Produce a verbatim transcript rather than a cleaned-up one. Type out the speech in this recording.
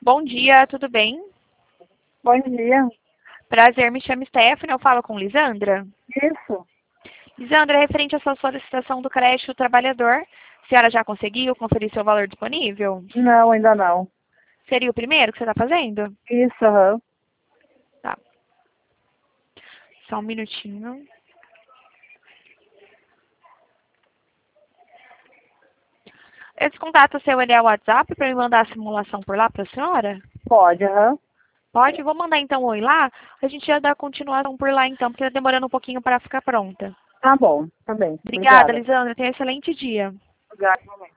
Bom dia, tudo bem? Bom dia. Prazer, me chamo Stephanie, eu falo com Lisandra. Isso. Lisandra, referente à sua solicitação do crédito trabalhador, a senhora já conseguiu conferir seu valor disponível? Não, ainda não. Seria o primeiro que você está fazendo? Isso, aham. Tá. Só um minutinho. Esse contato seu ele é o WhatsApp para me mandar a simulação por lá para a senhora? Pode, aham. Pode? Vou mandar então um oi lá. A gente já dá continuação por lá então, porque está demorando um pouquinho para ficar pronta. Tá bom, tá bem. Obrigada, Obrigada. Lisandra. Tenha um excelente dia. Obrigada.